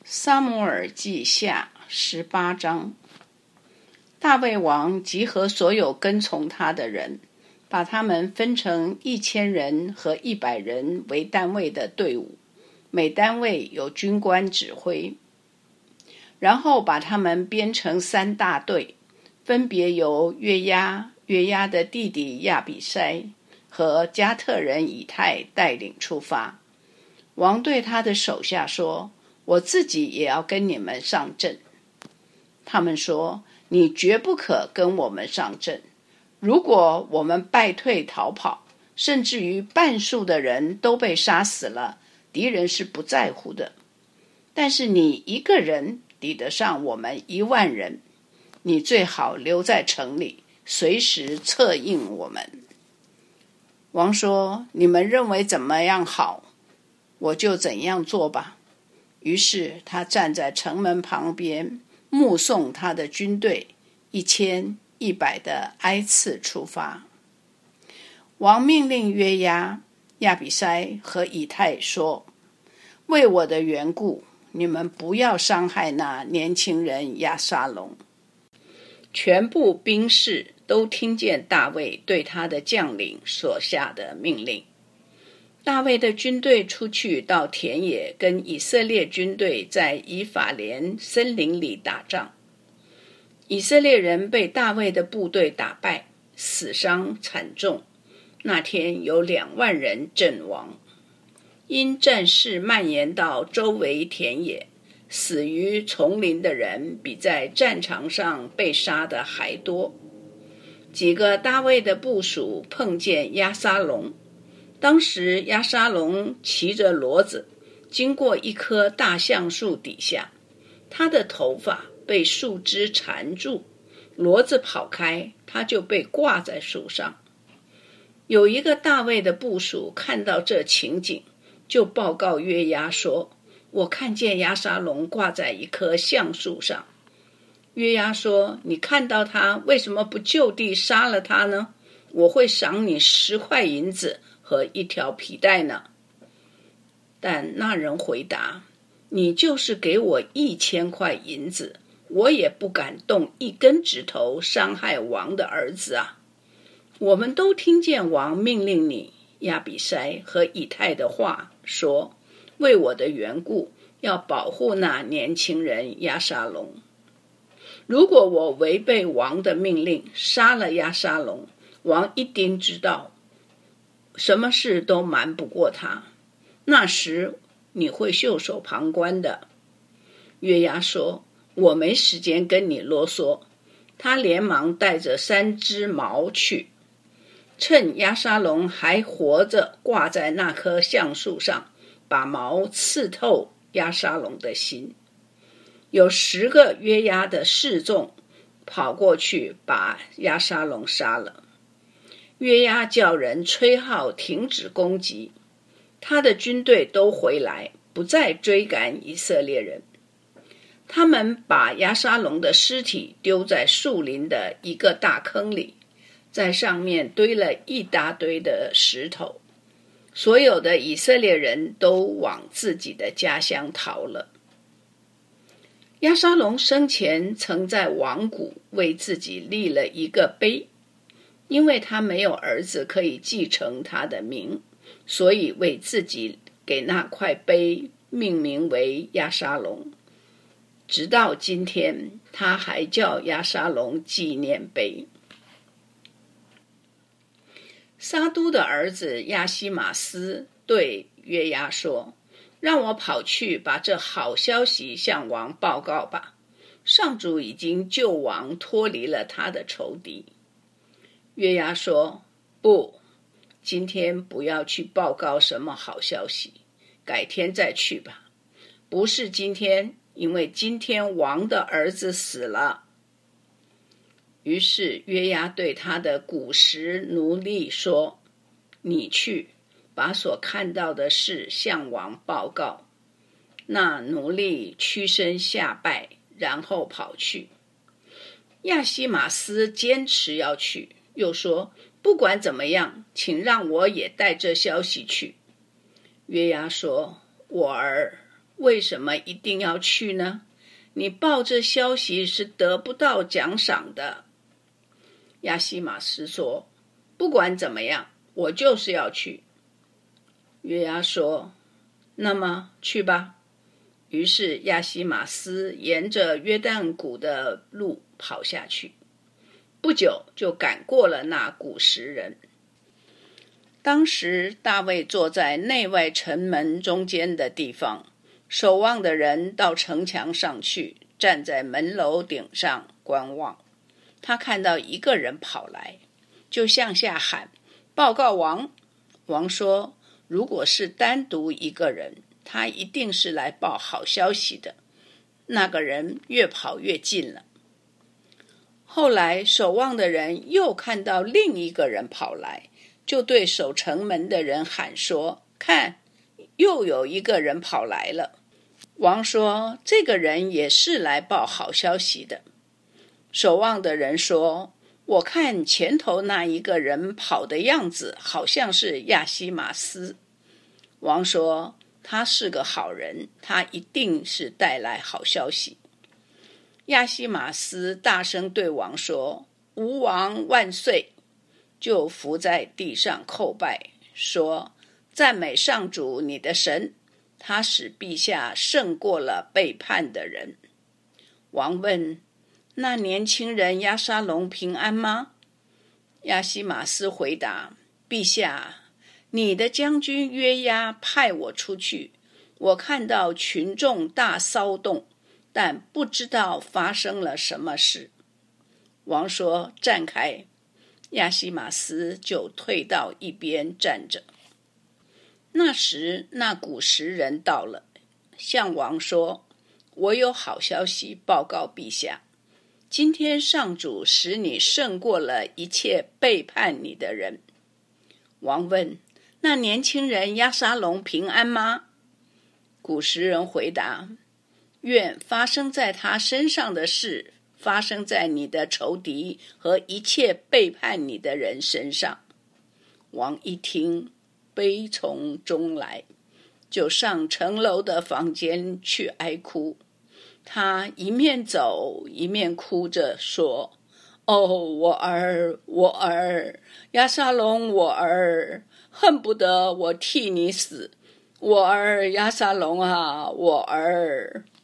撒母耳记下18章。大卫王集合所有跟从他的人，把他们分成1000人和100人为单位的队伍，每单位有军官指挥。然后把他们编成3大队，分别由约押的弟弟亚比筛和加特人以太带领出发。王对他的手下说：我自己也要跟你们上阵。他们说：你绝不可跟我们上阵，如果我们败退逃跑，甚至于半数的人都被杀死了，敌人是不在乎的。但是你一个人抵得上我们10000人，你最好留在城里，随时策应我们。王说：你们认为怎么样好，我就怎样做吧。于是他站在城门旁边，目送他的军队1100的挨次出发。王命令约押、亚比筛和以太说：为我的缘故，你们不要伤害那年轻人押沙龙。全部兵士都听见大卫对他的将领所下的命令。大卫的军队出去到田野，跟以色列军队在以法莲森林里打仗。以色列人被大卫的部队打败，死伤惨重。那天有20000人阵亡。因战事蔓延到周围田野，死于丛林的人比在战场上被杀的还多。几个大卫的部属碰见押沙龙，当时押沙龙骑着骡子经过一棵大橡树底下，他的头发被树枝缠住，骡子跑开，他就被挂在树上。有一个大卫的部属看到这情景，就报告约押说：我看见押沙龙挂在一棵橡树上。约押说：你看到他，为什么不就地杀了他呢？我会赏你10块银子和1条皮带呢。但那人回答：你就是给我1000块银子，我也不敢动1根指头伤害王的儿子啊。我们都听见王命令你亚比筛和以太的话，说为我的缘故要保护那年轻人押沙龙。如果我违背王的命令杀了押沙龙，王一定知道什么事都瞒不过他，那时你会袖手旁观的。约押说：我没时间跟你啰嗦。他连忙带着3只矛去，趁押沙龙还活着挂在那棵橡树上，把矛刺透押沙龙的心。有10个约押的示众跑过去把押沙龙杀了。约押叫人吹号停止攻击，他的军队都回来，不再追赶以色列人。他们把押沙龙的尸体丢在树林的一个大坑里，在上面堆了一大堆的石头。所有的以色列人都往自己的家乡逃了。押沙龙生前曾在王谷为自己立了一个碑，因为他没有儿子可以继承他的名，所以为自己给那块碑命名为押沙龙。直到今天，他还叫押沙龙纪念碑。撒督的儿子亚西马斯对约押说：让我跑去把这好消息向王报告吧，上主已经救王脱离了他的仇敌。约押说：不，今天不要去报告什么好消息，改天再去吧。不是今天，因为今天王的儿子死了。于是约押对他的古时奴隶说：你去把所看到的事向王报告。那奴隶屈身下拜，然后跑去。亚西马斯坚持要去，又说：不管怎么样，请让我也带这消息去。约押说：我儿， 为什么一定要去呢？你报这消息是得不到奖赏的。亚西玛斯说，不管怎么样，我就是要去。约押说，那么去吧。于是亚西玛斯沿着约旦谷的路跑下去，不久就赶过了那古时人。当时大卫坐在内外城门中间的地方，守望的人到城墙上去，站在门楼顶上观望。他看到一个人跑来，就向下喊，报告王。王说，如果是单独一个人，他一定是来报好消息的。那个人越跑越近了。后来守望的人又看到另一个人跑来，就对守城门的人喊说，看，又有一个人跑来了。王说，这个人也是来报好消息的。守望的人说，我看前头那一个人跑的样子好像是亚西玛斯。王说，他是个好人，他一定是带来好消息。亚西玛斯大声对王说，吾王万岁，就伏在地上叩拜，说，赞美上主你的神，他使陛下胜过了背叛的人。王问，那年轻人押沙龙平安吗？亚西玛斯回答，陛下，你的将军约押派我出去，我看到群众大骚动，但不知道发生了什么事。王说，站开。亚西玛斯就退到一边站着。那时那古时人到了，向王说，我有好消息报告陛下，今天上主使你胜过了一切背叛你的人。王问，那年轻人押沙龙平安吗？古时人回答，愿发生在他身上的事发生在你的仇敌和一切背叛你的人身上。王一听，悲从中来，就上城楼的房间去哀哭。他一面走一面哭着说，哦，我儿，我儿，押沙龙，我儿，恨不得我替你死，我儿押沙龙啊，我儿。